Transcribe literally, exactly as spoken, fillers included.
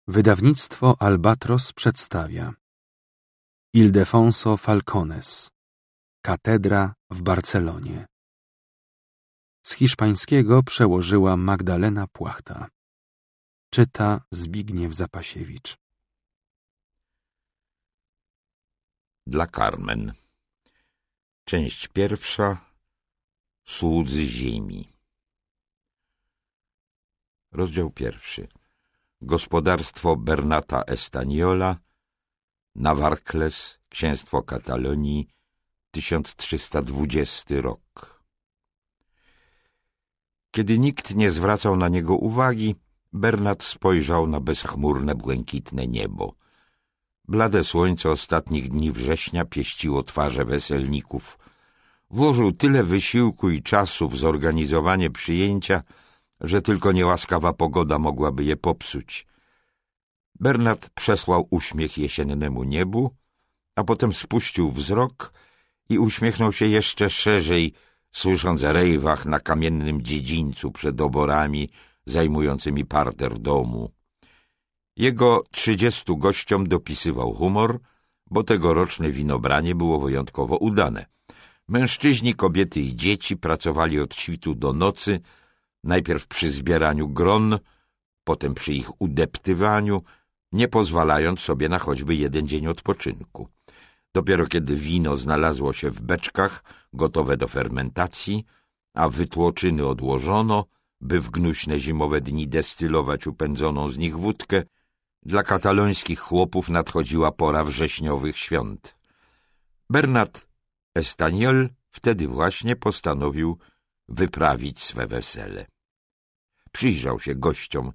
Wydawnictwo Albatros przedstawia Ildefonso Falcones, Katedra w Barcelonie. Z hiszpańskiego przełożyła Magdalena Płachta. Czyta Zbigniew Zapasiewicz. Dla Carmen. Część pierwsza. Słudzy ziemi. Rozdział pierwszy. Gospodarstwo Bernata Estaniola, Navarcles, Księstwo Katalonii, tysiąc trzysta dwudziesty rok. Kiedy nikt nie zwracał na niego uwagi, Bernat spojrzał na bezchmurne, błękitne niebo. Blade słońce ostatnich dni września pieściło twarze weselników. Włożył tyle wysiłku i czasu w zorganizowanie przyjęcia, że tylko niełaskawa pogoda mogłaby je popsuć. Bernat przesłał uśmiech jesiennemu niebu, a potem spuścił wzrok i uśmiechnął się jeszcze szerzej, słysząc rejwach na kamiennym dziedzińcu przed oborami zajmującymi parter domu. Jego trzydziestu gościom dopisywał humor, bo tegoroczne winobranie było wyjątkowo udane. Mężczyźni, kobiety i dzieci pracowali od świtu do nocy, najpierw przy zbieraniu gron, potem przy ich udeptywaniu, nie pozwalając sobie na choćby jeden dzień odpoczynku. Dopiero kiedy wino znalazło się w beczkach, gotowe do fermentacji, a wytłoczyny odłożono, by w gnuśne zimowe dni destylować upędzoną z nich wódkę, dla katalońskich chłopów nadchodziła pora wrześniowych świąt. Bernat Estaniol wtedy właśnie postanowił wyprawić swe wesele. Przyjrzał się gościom